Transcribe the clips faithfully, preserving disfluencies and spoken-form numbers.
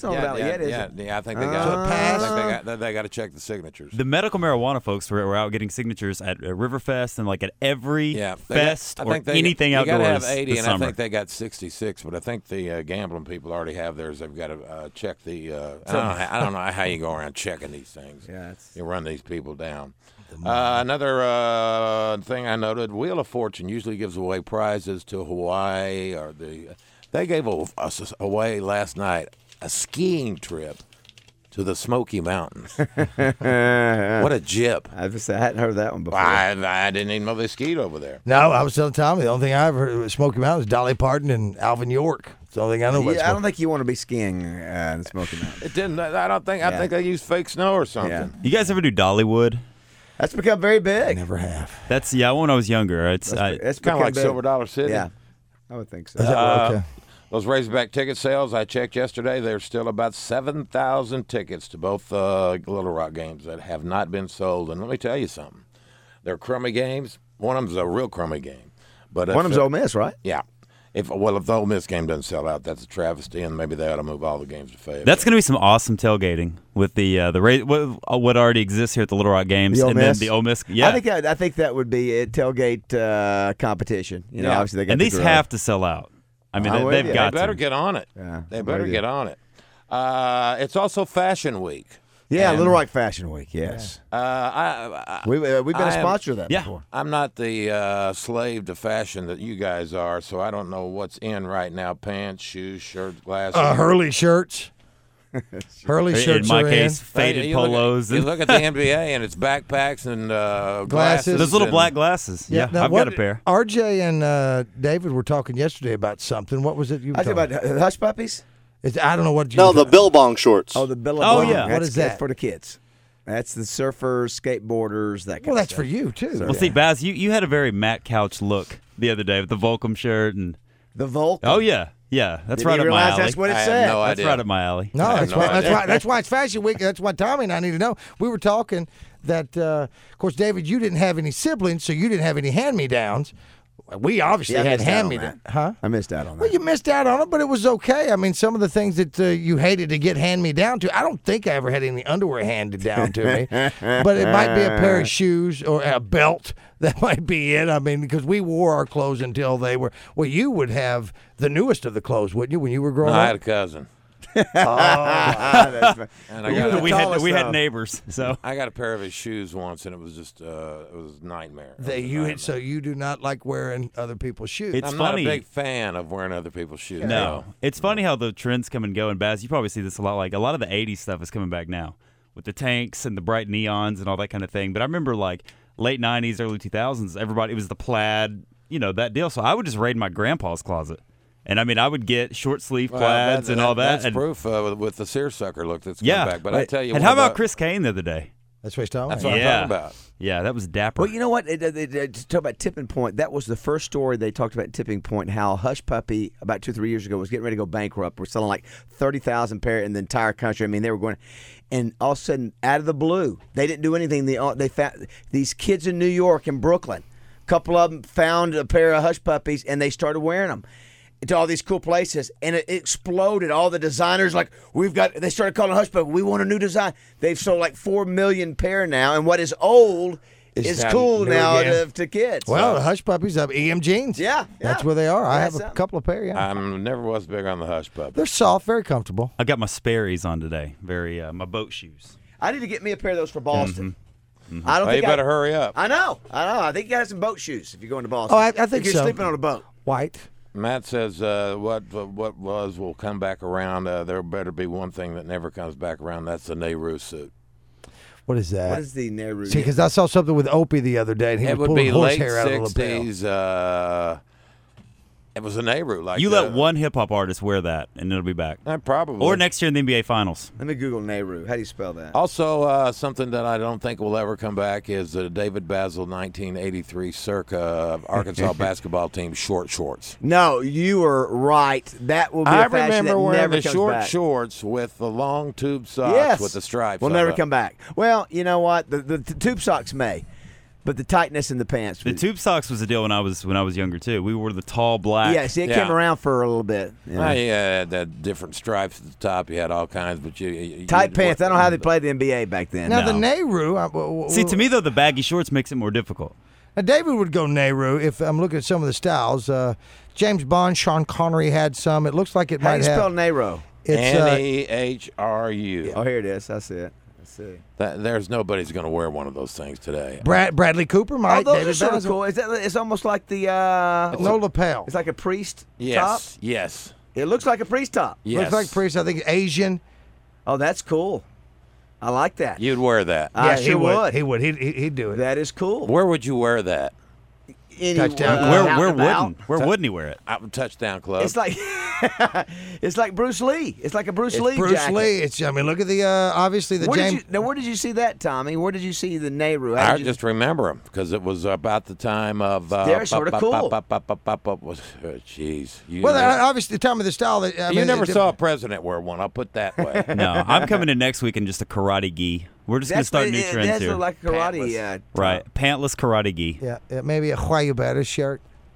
Snowden yeah, Valley yeah, yet, is yeah, it? yeah, I think they got. So it passed? I think they got. They, they got to check the signatures. The medical marijuana folks were, were out getting signatures at uh, Riverfest and like at every Yeah, they got- fest I or think they, anything you outdoors. You got to have eighty, this and I summer. think they got sixty-six. But I think the uh, gambling people already have theirs. They've got to uh, check the. Uh, I, don't know, how- I don't know how you go around checking these things. Yeah, it's, You run these people down. Uh, another uh, thing I noted: Wheel of Fortune usually gives away prizes to Hawaii or the. They gave us away last night a skiing trip to the Smoky Mountains. What a jip! I've just, I hadn't heard that one before. I, I didn't even know they skied over there. No, I was telling Tommy, the only thing I ever heard was Smoky Mountains, Dolly Parton and Alvin York. It's the only thing I know about Yeah, I don't Smoky. think you want to be skiing uh, in the Smoky Mountains. It didn't. I don't think. I Yeah. think they used fake snow or something. Yeah. You guys ever do Dollywood? That's become very big. Never have. That's yeah. When I was younger, it's That's, I, it's Kind of become like big. Silver Dollar City. Yeah, I would think so. Is that Uh, okay? Those Razorback ticket sales, I checked yesterday, there's still about seven thousand tickets to both uh, Little Rock games that have not been sold. And let me tell you something. They're crummy games. One of them's a real crummy game. But One if of them's it- Ole Miss, right? Yeah. If Well, if the Ole Miss game doesn't sell out, that's a travesty, and maybe they ought to move all the games to Fayetteville. that's going to be some awesome tailgating with the uh, the Ra- what, uh, what already exists here at the Little Rock games, The Ole and Miss? then the Ole Miss. Yeah, I think that, I think that would be a tailgate uh, competition. You know, Yeah. obviously they got and the these grill. have to sell out. I mean, I'm they, with they've you. got They better to. get on it. Yeah, They I'm better with you. get on it. Uh, it's also Fashion Week. Yeah, And, Little Rock Fashion Week. Yes, Uh, I, I, we uh, we've been a I am- sponsor of that Yeah. before. I'm not the uh, slave to fashion that you guys are, so I don't know what's in right now: pants, shoes, shirts, glasses. Uh, Hurley shirts. Hurley In shirts my are case, in. faded you look at- polos. you and look at the N B A, and it's backpacks and uh, Glasses. glasses. those little and- black glasses. Yeah, now I've what- got a pair. R J and uh, David were talking yesterday about something. What was it you were I talking talking about uh, hush puppies. It's, I don't know what you No, were the talking- Billabong shorts. Oh, the Billabong. Oh, yeah. That's, What is that's that? for the kids? That's the surfers, skateboarders, that kind Well, of that's stuff. for you, too. Well, see, Baz, you, you had a very Matt Couch look the other day with the Volcom shirt and The Volk. oh yeah, yeah, that's Didn't right even up my realize alley. that's what it I have said. no That's idea. right up my alley. No, I have that's no why. That's idea. why. That's why it's Fashion Week. That's why Tommy and I need to know. We were talking that, uh, of course, David, you didn't have any siblings, so you didn't have any hand-me-downs. We obviously Yeah, I had missed out on hand-me-downs, that. huh? I missed out on that. Well, you missed out on it, but it was okay. I mean, some of the things that uh, you hated to get hand-me-down to, I don't think I ever had any underwear handed down to me, but it might be a pair of shoes or a belt. That might be it. I mean, because we wore our clothes until they were. Well, you would have the newest of the clothes, wouldn't you, when you were growing No, I had a up? cousin, Ah, that's right. and I You got, were a, the we had tallest, we had though. neighbors, so I got a pair of his shoes once, and it was just uh, it was a nightmare. It That was a you nightmare. had, so you do not like wearing other people's shoes. It's I'm funny. not a big fan of wearing other people's shoes. No, it's funny how the trends come and go. And Baz, you probably see this a lot. Like a lot of the eighties stuff is coming back now with the tanks and the bright neons and all that kind of thing. But I remember like late nineties, early two thousands, everybody, it was the plaid, you know, that deal. So I would just raid my grandpa's closet. And I mean, I would get short sleeve Well, plaids that- and all that. That's and, proof uh, with, with the seersucker look that's come yeah. back. But I tell you, and what how about about Chris Kane the other day? That's what he's talking That's about. what Yeah. I'm talking about. Yeah, that was dapper. Well, you know what? It, it, it, it- to talk about Tipping Point, that was the first story they talked about Tipping Point, how Hush Puppy, about two, three years ago, was getting ready to go bankrupt. We're selling like thirty thousand pair in the entire country. I mean, they were going, and all of a sudden, out of the blue, they didn't do anything. They, they found these kids in New York and Brooklyn, a couple of them found a pair of Hush Puppies, and they started wearing them to all these cool places, and it exploded. All the designers, like, we've got, they started calling Hush Puppy, we want a new design. They've sold like four million pair now, and what is old Is is that cool new now again? to, to kids. Well, So- the Hush Puppies have E M jeans. Yeah, That's yeah. where they are. I That's have a something. couple of pair, yeah. I never was big on the hush puppy. They're soft, very comfortable. I got my Sperry's on today. Very uh, my boat shoes. I need to get me a pair of those for Boston. Mm-hmm. I don't Well, you think better I, hurry up. I know, I know. I think you got some boat shoes if you're going to Boston. Oh, I, I think if you're so. sleeping on a boat. White. Matt says uh, what what was will come back around. Uh, there better be one thing that never comes back around. That's the Nehru suit. What is that? What is the Nehru? See, because I saw something with Opie the other day, and he It was would pulling be horse late hair out of the lapel. sixties. Uh, it was a Nehru. Like You uh, let one hip hop artist wear that, and it'll be back. uh, probably Or next year in the N B A Finals. Let me Google Nehru. How do you spell that? Also, uh, something that I don't think will ever come back is the David Basil nineteen eighty-three circa Arkansas basketball team short shorts. No, you were right. That will be I a fashion remember that wearing never the comes short back. shorts with the long tube socks Yes. with the stripes. Will on never it. come back. Well, you know what? The, the, the tube socks may. but the tightness in the pants. The tube socks was a deal when I was when I was younger too. We wore the tall black. Yeah, see, it Yeah. came around for a little bit. Yeah. Well, you had that different stripes at the top. You had all kinds, but you, you Tight you- pants. I don't know how they played the N B A back then. Now, No. the Nehru. I, w- w- See, to me though, the baggy shorts makes it more difficult. Now, David would go Nehru if I'm looking at some of the styles. Uh, James Bond, Sean Connery had some. It looks like it How do might you spell have. Nehru? It's uh, N E H R U. Oh, here it is. I see it. I see. That, there's nobody's going to wear one of those things today. Brad, Bradley Cooper Oh, might. those David are sort of Basil. cool. Is that, it's almost like the uh, No lapel. It's like a priest Yes, top. yes, It looks like a priest top. yes. Looks like priest. I think Asian. Oh, that's cool. I like that. You'd wear that. I yeah, sure he would. would. He would. He'd, he'd he'd do it. That is cool. Where would you wear that? Anywhere, Touchdown. uh, where out where and about. wouldn't where wouldn't he wear it? Out in Touchdown Club. It's like it's like Bruce Lee. It's like a Bruce It's Lee Bruce jacket. Lee. It's. I mean, look at the. Uh, obviously, the Where did James. you, now, where did you see that, Tommy? Where did you see the Nehru? How I did you- just remember him because it was about the time of. Uh, They're sorta pop, pop, cool. pop, pop, pop, pop, pop, was- uh, Jeez. You, Well, never, uh, obviously, the time of the style. That, I you mean, never it- saw a president wear one. I'll put that way. No, I'm coming in next week in just a karate gi. We're just gonna That's start what- new it- trends that's here. like a karate. Pantless. Uh, Right, pantless karate gi. Yeah, yeah, maybe a Huayabeta shirt.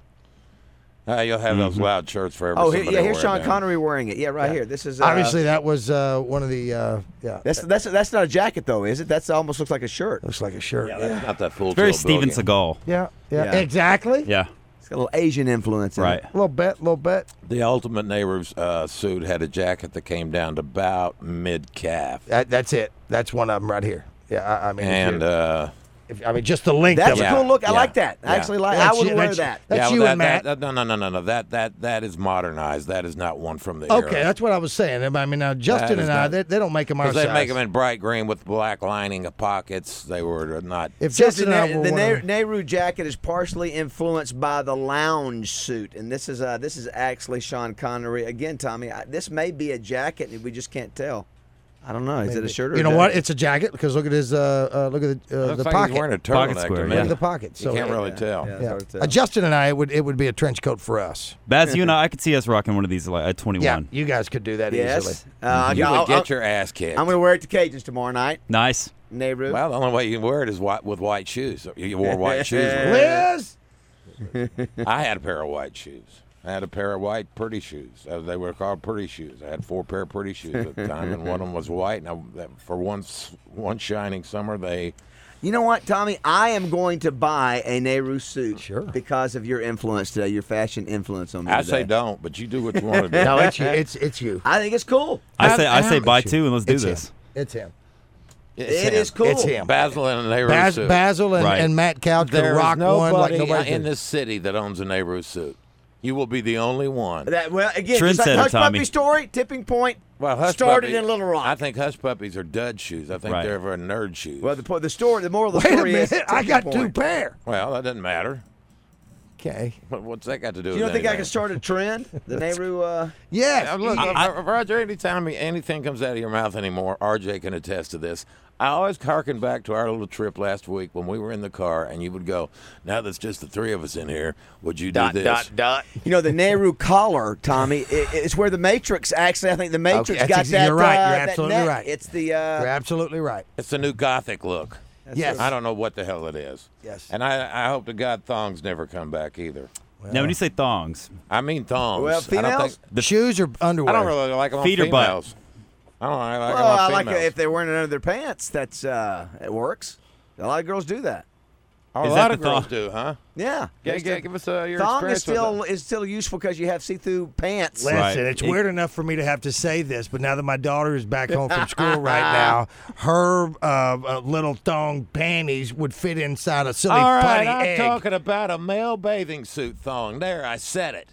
Uh, you'll have those loud shirts for every oh, here, somebody yeah. Here's wear Sean them. Connery wearing it. Yeah, right here. This is uh, Obviously, that was uh, one of the. Uh, yeah, That's that's that's not a jacket though, is it? That's almost looks like a shirt. looks like a shirt. Yeah, Yeah, that's not that full. Very Joe Steven Boogie. Seagal. yeah, yeah, Yeah. exactly. Yeah, It's got a little Asian influence in right. it. A little bit, a little bit. The ultimate Nehru's uh, suit had a jacket that came down to about mid calf, That, that's it. That's one of them right here. Yeah, I, I mean, if and you- uh, if, I mean, just the length That's of a it. Yeah. cool look. I Yeah. like that. I Yeah. actually like. That's I would you- wear that's- that. That's yeah, you well, and that, Matt. that, that, no, no, no, no, no. That that that is modernized. That is not one from the Okay, era. that's what I was saying. I mean, now Justin is and I, not- they, they don't make them our Because they size. make them in bright green with black lining of pockets. They were not. If Says Justin the, and I Ne- were the one Ne- of them- Nehru jacket is partially influenced by the lounge suit, and this is uh, this is actually Sean Connery again. Tommy, I, this may be a jacket, and we just can't tell. I don't know. Is it a shirt or You a know jacket? what? It's a jacket because look at his. Uh, uh, look at the uh, Looks the like pocket. he's wearing a Pocket turtleneck. square, to yeah. Look me. at the pocket. You So can't really Yeah, tell. yeah. It's yeah. hard to tell. Uh, Justin and I, it would it would be a trench coat for us. Baz, you and I, I could see us rocking one of these like at twenty-one. Yeah, you guys could do that easily. Yes. Uh, You I'll- would get I'll- your ass kicked. I'm going to wear it to Cajuns tomorrow night. Nice. Nehru. Well, the only way you can wear it is white, with white shoes. You wore white shoes. with it. Liz, I had a pair of white shoes. I had a pair of white pretty shoes. Uh, they were called pretty shoes. I had four pair of pretty shoes at the time, and one of them was white. And I, that- for one s- one shining summer, they You know what, Tommy? I am going to buy a Nehru suit Sure. because of your influence today, your fashion influence on me I today. say don't, but you do what you want to do. no, it's you. It's it's you. I think it's cool. I say I say How- buy two and let's do It's him. this. It's him. It's It him. is cool. It's him. Basil and a Nehru Baz, suit. Basil and, Right. and Matt Couch could There is rock one like nobody nobody in could. this city that owns a Nehru suit. You will be the only one. That well, again, just like Trendsetter, the Hush Tommy. Puppy story, tipping point Well, Hush started Puppy- in Little Rock. I think Hush Puppies are dud shoes. I think Right. they're for nerd shoes. well, the po- the story, the moral of the Wait a story is minute, I tipping got point. two pair. well, that doesn't matter. Okay. What- What's that got to do You with don't think I anything? can start a trend? The Nehru. Uh, Yes. Uh, look, he- uh, Roger, anytime me- anything comes out of your mouth anymore, R J can attest to this. I always harken back to our little trip last week when we were in the car, and you would go, now that's just the three of us in here, would you do this? dot. you know, the Nehru collar, Tommy. It, it's where the Matrix. Actually, I think the Matrix Okay, that's got ex- that. you're right, uh, you're that absolutely neck. right. It's the. Uh, You're absolutely right. It's the new Gothic look. Yes. I don't know what the hell it is. Yes. And I, I hope to God thongs never come back either. Now when you say thongs, I mean thongs. Well, I don't, females? think, The shoes or underwear? I don't really like them on Feet or butt? females. I don't really like well, them on I like females. it if they're wearing it under their pants. That's uh, it works. A lot of girls do that. Oh, a Is lot that of the girls thong? do, huh? Yeah. Yeah, Just yeah, a- give us uh, your thong is experience with still it. is still useful because you have see-through pants. Listen, Right. it's It- weird enough for me to have to say this, but now that my daughter is back home from school right now, her uh, uh, little thong panties would fit inside a silly All right, putty I'm egg. talking about a male bathing suit thong. There, I said it.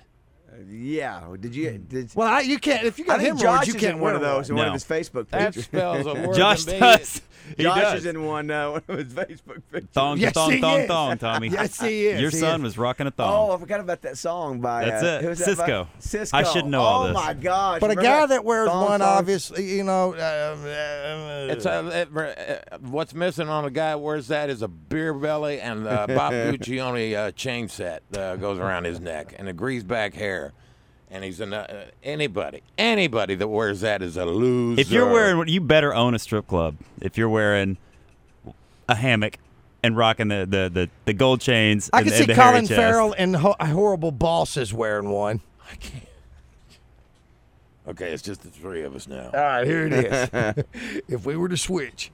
Yeah. Did you? Did, Well, I, you can't. If you I got think hemorrhoids, Josh you is can't in one of wear those in one of No. his Facebook That pictures. spells a word. Josh to me. does. He Josh does. is in one, uh, one of his Facebook pictures. Thong, Yes, thong, he thong, is. thong, Tommy. Yes, he is. Your He son is. was rocking a Oh, thong. I forgot about that song by That's uh, it. who's that Cisco. by? Cisco. I should know oh, all this. my gosh! But a Remember guy that wears thong one, song? obviously, you know. Um, uh, It's a, it, uh, what's missing on a guy that wears that is a beer belly and uh, Bob Guccione uh, chain set uh, goes around his neck and a greased back hair. And he's an, uh, anybody, anybody that wears that is a loser. If you're wearing, you better own a strip club. If you're wearing a hammock and rocking the, the, the, the gold chains. I and, can and see the hairy Colin chest. Farrell and ho- horrible bosses wearing one. I can't. Okay, it's just the three of us now. All right, here it is. If we were to switch.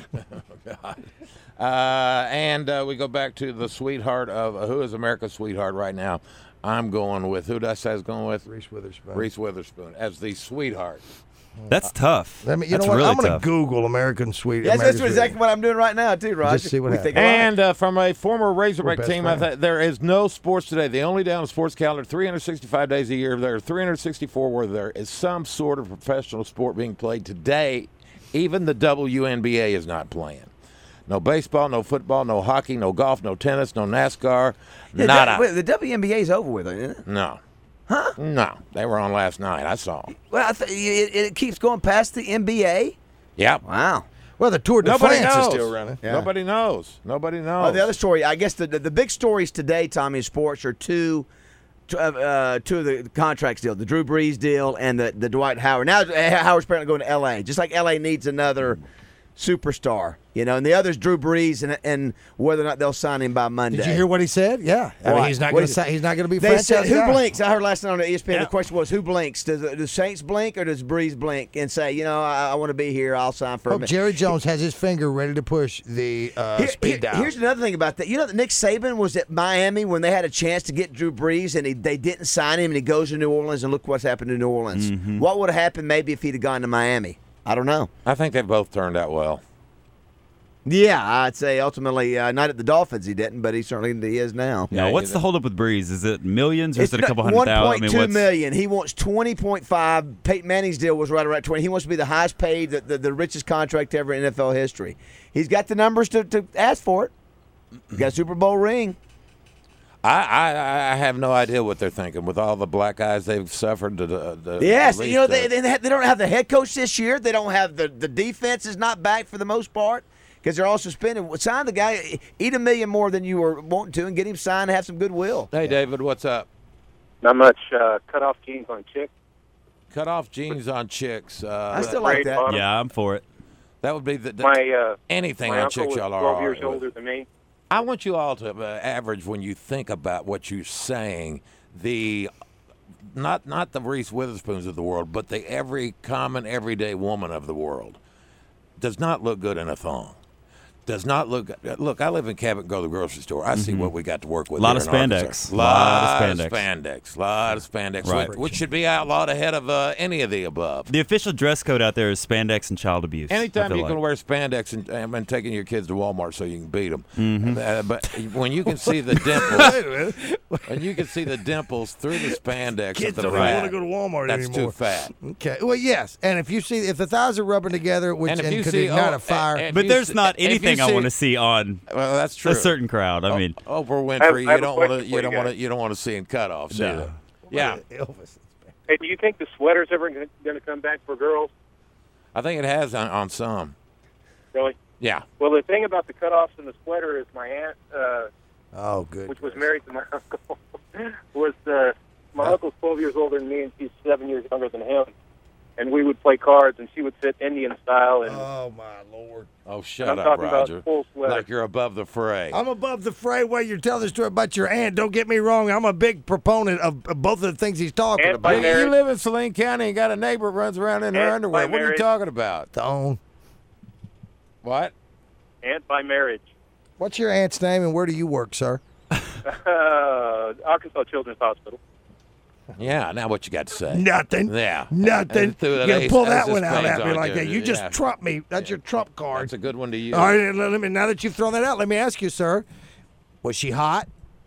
Uh, and uh, we go back to the sweetheart of uh, who is America's sweetheart right now. I'm going with who did I say I was going with? Reese Witherspoon. Reese Witherspoon as the sweetheart. That's tough. Let me, you That's know what? really I'm going tough. to Google American Sweet. Yes, American that's exactly what I'm doing right now, too, Roger. Just see what we happens. think alike. And uh, from a former Razorback best team, I friends. th- there is no sports today. The only day on the sports calendar, three hundred sixty-five days a year. There are three hundred sixty-four where there is some sort of professional sport being played today. Even the W N B A is not playing. No baseball, no football, no hockey, no golf, no tennis, no NASCAR. Yeah, Nada. the, the W N B A is over with, isn't it? No. Huh? No. They were on last night. I saw them. Well, I th- it, it keeps going past the N B A. Yep. Wow. Well, the Tour de Nobody France knows. is still running. Nobody knows. Nobody knows. Oh, the other story, I guess the, the the big stories today, Tommy, in sports are two, two, uh, uh, two of the contracts deal, the Drew Brees deal and the, the Dwight Howard. Now uh, Howard's apparently going to L A, just like L A needs another superstar, you know, and the other's Drew Brees and and whether or not they'll sign him by Monday. Did you hear what he said? Yeah. I mean, What? he's not What going is- to he's not going to be They franchise said, who guy. blinks? I heard last night on E S P N, Yeah. the question was, who blinks? Does the, the Saints blink or does Breeze blink and say, you know, I, I want to be here, I'll sign for a Hope minute. Jerry Jones has his finger ready to push the uh, Here- speed here- dial. Here's another thing about that. You know that Nick Saban was at Miami when they had a chance to get Drew Brees and he, they didn't sign him and he goes to New Orleans and look what's happened to New Orleans. What would have happened maybe if he'd have gone to Miami? I don't know. I think they both turned out well. Yeah, I'd say ultimately uh, not at the Dolphins he didn't, but he certainly he is now. Now, Yeah, what's you the know. holdup with Breeze? Is it millions or is It's it a couple not- hundred thousand? I one mean, point two what's- million. He wants twenty point five. Peyton Manning's deal was right around twenty. He wants to be the highest paid, the, the, the richest contract ever in N F L history. He's got the numbers to, to ask for it. He's got a Super Bowl ring. I, I I have no idea what they're thinking with all the black guys they've suffered. The, the, the Yes, at you know least, they, uh, they they don't have the head coach this year. They don't have the the defense is not back for the most part because they're all suspended. Sign the guy, eat a million more than you were wanting to, and get him signed and have some goodwill. Hey, David, what's up? Not much uh, cut off jeans on chicks. Cut off jeans on chicks. Uh, I still like Great that. bottom. Yeah, I'm for it. that would be the, the My uh, anything my on uncle chicks was y'all are. twelve years all right older with. than me. I want you all to uh, average when you think about what you're saying. The not not the Reese Witherspoons of the world, but the every common everyday woman of the world does not look good in a thong. Does not look. Look, I live in Cabot, go to the grocery store. I see what we got to work with. Lot here of in spandex. Arkansas. Lot Lot of of spandex. spandex. Lot of spandex. Right. Which, which should be outlawed ahead of uh, any of the above. The official dress code out there is spandex and child abuse. I Anytime feel you like. can wear spandex and, and, and taking your kids to Walmart so you can beat them, Mm-hmm. uh, but when you can see the dimples, when you can see the dimples through the spandex Kids of the don't even rat, want to go to Walmart that's anymore. too fat. Okay. Well, yes, and if you see if the thighs are rubbing together, which And and, if you could see- ignite oh, a fire. and- But you there's see- not if you anything I see- want to see on Well, that's true. a certain crowd. I mean, O- Oprah I have- Winfrey, I have you a don't want to, question you for don't you want to, guys. you don't want to see in cutoffs. No. either. Yeah, Elvis. Hey, do you think the sweater's ever going to come back for girls? I think it has on, on some. Really? Yeah. Well, the thing about the cutoffs and the sweater is my aunt, uh, Oh, good. which was married to my uncle, was uh, my uncle's twelve years older than me, and she's seven years younger than him. And we would play cards, and she would sit Indian style, and Oh my lord! Oh, shut I'm up, talking Roger. about full sweater. Like you're above the fray. I'm above the fray. While you're telling the story about your aunt, don't get me wrong. I'm a big proponent of, of both of the things he's talking And about. by marriage. You live in Saline County and got a neighbor that runs around in her And underwear. by What are you marriage. talking about? Tone. What? aunt by marriage. What's your aunt's name and where do you work, sir? Uh, Arkansas Children's Hospital. Yeah, now what you got to say? Nothing. Yeah. Nothing. And threw You're that gonna ace- pull ace that of one out spades at me on like you. that. You just Yeah. trump me. That's your trump card. That's a good one to use. All right, let let me. Now that you've thrown that out, let me ask you, sir. Was she hot?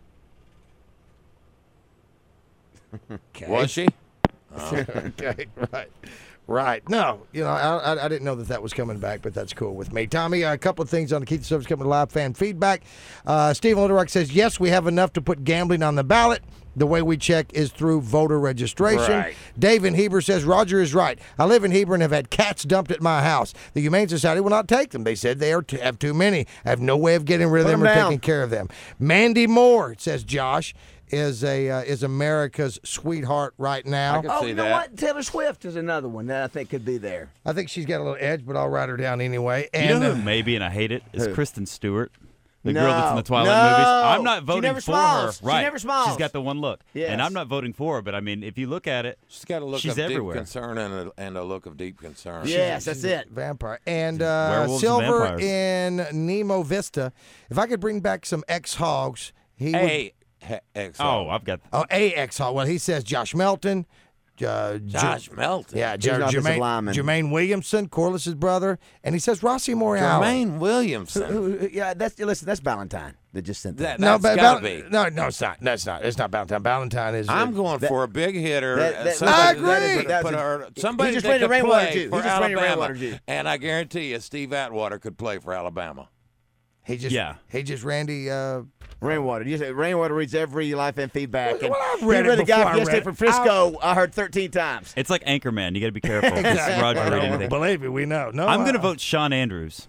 Okay. Was she? Okay, right. Right. No, you know, I, I, I didn't know that that was coming back, but that's cool with me. Tommy, a couple of things on the Keith the Service coming to live fan feedback. Uh, Steve Little says, yes, we have enough to put gambling on the ballot. The way we check is through voter registration. Right. Dave in Heber says, Roger is right. I live in Heber and have had cats dumped at my house. The Humane Society will not take them. They said they are t- have too many. I have no way of getting rid of Put them them or down. taking care of them. Mandy Moore, says Josh, is a uh, is America's sweetheart right now. I can Oh, see you know that. what? Taylor Swift is another one that I think could be there. I think she's got a little edge, but I'll write her down anyway. you And know uh, who maybe, and I hate it, is Who? Kristen Stewart. The No. girl that's in the Twilight No. movies. I'm not She voting never for smiles. her. Right. She never smiles. She's got the one look. Yes. And I'm not voting for her, but I mean, if you look at it, She's got a look she's of everywhere. deep concern and a, and a look of deep concern. Yes, that's it. Vampire. And uh, Werewolves and Silver vampires. in Nemo Vista. If I could bring back some ex-hogs, he would. Hey, he- X O. oh, I've got. Oh, a ex-hog. Well, he says Josh Melton. Uh, Josh Melton. Yeah, He's an Jer- offensive Jermaine, lineman. Jermaine Williamson, Corliss's brother. And he says Rossi Morale. Jermaine Williamson. Who- who- Yeah, that's listen. That's Valentine that just sent that. That, No, that's but gotta Val- be. no, no, it's not. No, it's not. It's not Valentine. Valentine is. I'm going That- for a big hitter. that- uh, that- somebody I that agree. could That was put a- her- he somebody just that ran the could Rainwater play Jew. He for just ran the Alabama. Rainwater Jew. And I guarantee you, Steve Atwater could play for Alabama. he just. Yeah. He just Randy. Uh, Rainwater. You say Rainwater reads every life and feedback. And Well, I've he read it read the guy before I from yesterday read it. from Frisco. I heard thirteen times. It's like Anchorman. You got to be careful. 'cause Roger read anything. Believe me, we know. No, I'm I- going to vote Sean Andrews.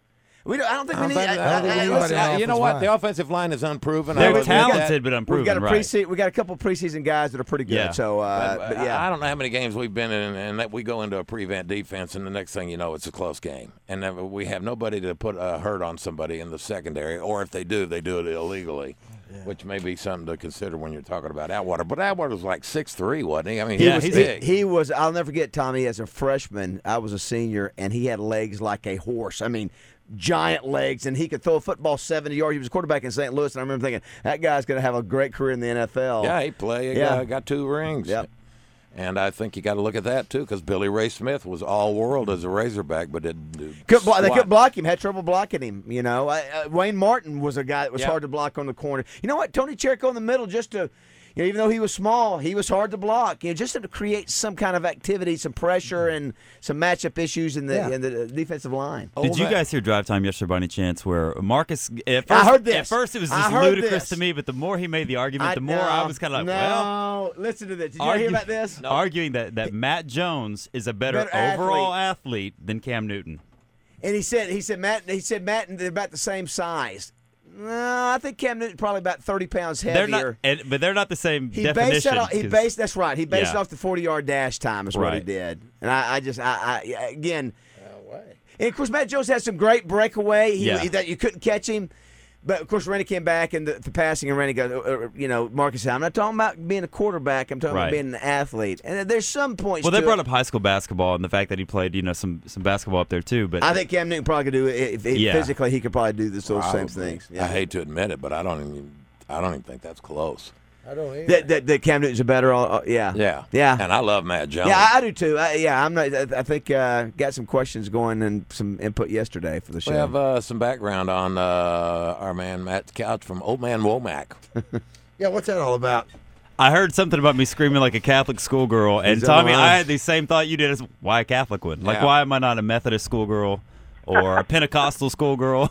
We don't, I don't think we I need. don't I, think- I, I don't think I- anybody listen, else I- You know is what? fine. The offensive line is unproven. They're I will admit that. talented, but unproven. We've got a right. preseason. We got a couple preseason guys that are pretty good. Yeah. So, uh, But, but I- yeah, I don't know how many games we've been in, and that we go into a prevent defense, and the next thing you know, it's a close game, and then we have nobody to put a hurt on somebody in the secondary, or if they do, they do it illegally, which may be something to consider when you're talking about Atwater. But Atwater was like six three, wasn't he? I mean, he Yeah, was he's- big. He was. I'll never forget Tommy as a freshman. I was a senior, and he had legs like a horse. I mean, giant legs, and he could throw a football seventy yards. He was a quarterback in Saint Louis, and I remember thinking that guy's going to have a great career in the N F L. yeah, he played. Yeah. Uh, got two rings. Yep. And I think you got to look at that too, because Billy Ray Smith was all world as a Razorback, but didn't do. Could blo- they squat. couldn't block him. Had trouble blocking him. You know, I, uh, Wayne Martin was a guy that was Yeah. hard to block on the corner. You know what? Tony Cherico in the middle, just to, you know, even though he was small, he was hard to block. You know, just to create some kind of activity, some pressure, and some matchup issues in the Yeah. in the defensive line. Oh, Did you that- guys hear Drive Time yesterday by any chance where Marcus at first, I heard this. At first it was I just heard ludicrous this. to me, but the more he made the argument, the more no, I was kind of like, no. well, listen to this. Did you argue- hear about this? arguing that, that Matt Jones is a better, Better overall athlete. than Cam Newton. And he said, he said, Matt, he said, Matt, and they're about the same size. No, I think Cam Newton's probably about thirty pounds They're heavier. not, and, but they're not the same He based definition. it off, he 'cause- based that's right. He based it Yeah. off the forty yard dash time is what he Right. did. And I, I just I, I again and of course Matt Jones had some great breakaway. He, Yeah. he- that you couldn't catch him. But of course Randy came back and the, the passing and Randy goes, uh, uh, you know, Marcus said, I'm not talking about being a quarterback. I'm talking Right. about being an athlete. And there's some points. Well, they to brought it. up high school basketball and the fact that he played, you know, some some basketball up there too. But I think Cam Newton probably could do it if, if Yeah. physically. He could probably do this, those same Probably. things. I hate to admit it, but I don't even. I don't even think that's close. I don't either. that, that, that Cam Newton's a better. Uh, yeah. Yeah. Yeah. And I love Matt Jones. Yeah, I, I do too. I, yeah, I'm not. I, I think uh, got some questions going and some input yesterday for the show. We have uh, some background on uh, our man Matt Couch from Old Man Womack. Yeah, what's that all about? I heard something about me screaming like a Catholic schoolgirl, and He's on Tommy, the line. I had the same thought you did. As why a Catholic one? Like, Yeah. why am I not a Methodist schoolgirl or a Pentecostal schoolgirl?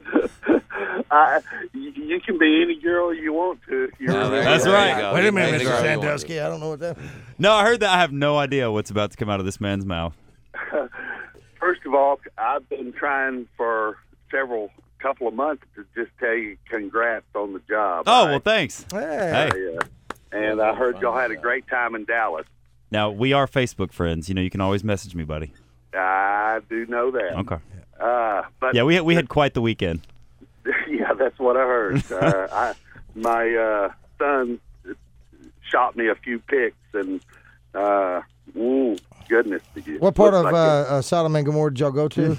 I, you, you can be any girl you want to. If you're Yeah, there you That's go. right. There you go. Wait a You minute, made it Mister go. You wanted Sandusky. I don't know what that. No, I heard that. I have no idea what's about to come out of this man's mouth. First of all, I've been trying for several couple of months to just tell you congrats on the job. Oh, I- well, thanks. Hey. Hey. Yeah. And I heard y'all had a great time in Dallas. Now, we are Facebook friends. You know, you can always message me, buddy. I do know that. Okay. Uh, but Yeah, we we had quite the weekend. yeah, that's what I heard. uh, I, my uh, son shot me a few pics, and uh, ooh, goodness, it What part looks of like uh, uh, Sodom and Gomorrah did y'all go to?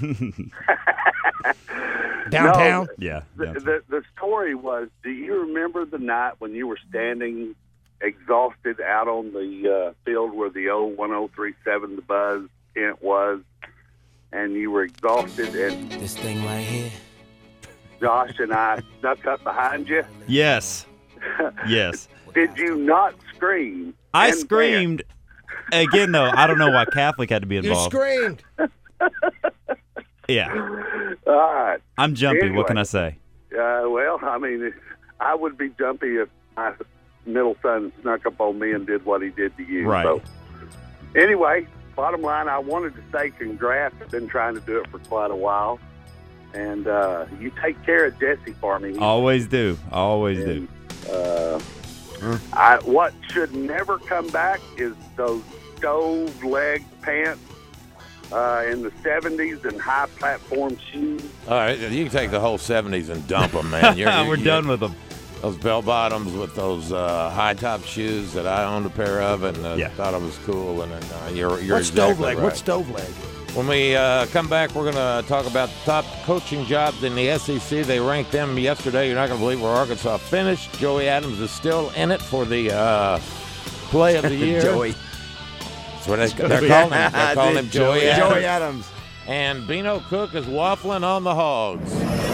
Downtown? Yeah. The, yeah. the the story was, do you remember the night when you were standing exhausted out on the uh, field where the old one oh three seven, the Buzz tent was, and you were exhausted, and This thing right here. Josh and I snuck up behind you? Yes. Yes. Did you not scream? I and screamed. Again, though, I don't know why Catholic had to be You involved. screamed. Yeah. dance? All right. I'm jumpy. Anyway. What can I say? Uh, well, I mean, I would be jumpy if my middle son snuck up on me and did what he did to you. Right. So, anyway, bottom line, I wanted to say congrats. I've been trying to do it for quite a while. And uh, you take care of Jesse for me. Always do. Always do. And, uh, I, what should never come back is those stove leg pants uh, in the seventies and high platform shoes. All right, you can take the whole seventies and dump them, man. You're, you're, We're you're, done with them. Those bell bottoms with those uh, high top shoes that I owned a pair of and uh, Yeah. thought it was cool. And then uh, you're you're What's exactly stove leg? right. What's stove leg? When we uh, come back, we're going to talk about the top coaching jobs in the S E C. They ranked them yesterday. You're not going to believe where Arkansas finished. Joey Adams is still in it for the uh, play of the year. Joey. That's what they, they're calling him. They're calling him Joey Adams. Joey Adams. And Bino Cook is waffling on the Hogs.